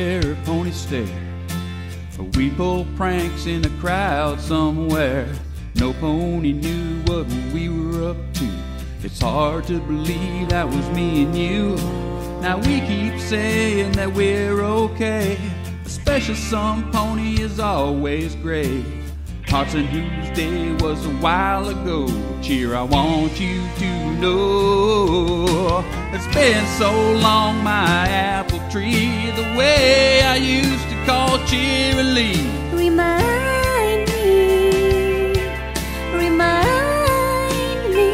stare, pony stare. We pull pranks in a crowd somewhere. No pony knew what we were up to. It's hard to believe that was me and you. Now we keep saying that we're okay. A special some pony is always great. Hearts and whose day was a while ago. Cheer, I want you to know. It's been so long, my apple tree, the way I used to call Cheerilee. Remind me.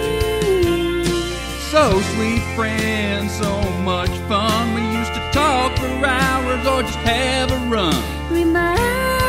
So sweet friend, so much fun. We used to talk for hours or just have a run. Remind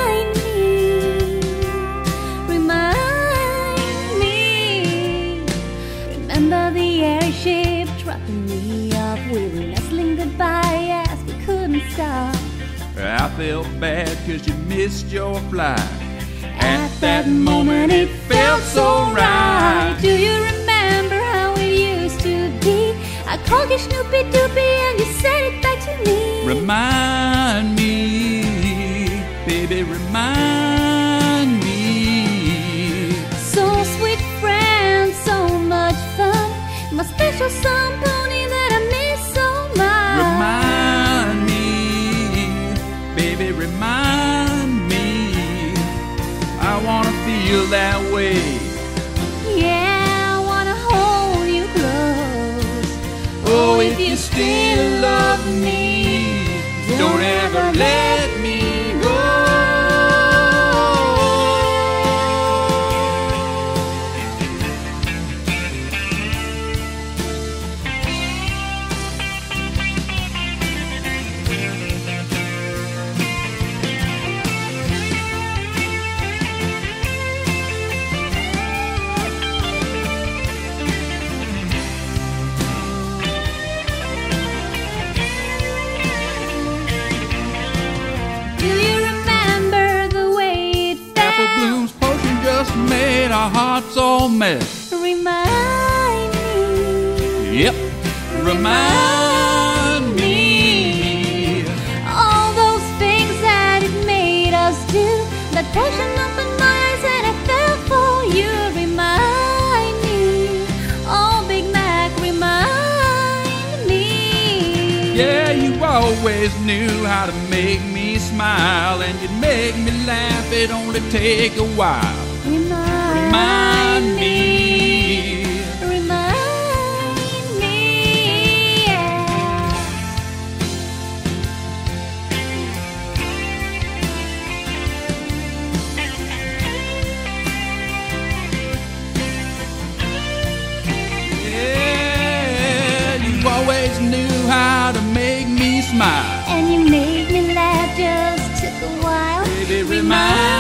me. Remember the airship dropping me off. We were wrestling goodbye as we couldn't stop. I felt bad cause you missed your flight. At that moment it felt so right. Do you remember how it used to be? I called you Snoopy Doopy and you said it back to me. Remind me, baby, remind me. So sweet friend, so much fun. My special son pony that I miss so much. Remind me, baby, remind me. I wanna feel that way. Yeah, I wanna hold you close. Oh, if you still love me, don't ever let me go. Made our hearts all mess. Remind me. Yep, remind me. All those things that it made us do. That potion opened my eyes and I fell for you. Remind me. Oh, Big Mac, remind me. Yeah, you always knew how to make me smile, and you'd make me laugh, it'd only take a while. Remind me. Remind me, yeah. Yeah, you always knew how to make me smile. And you made me laugh, just took a while. Baby, remind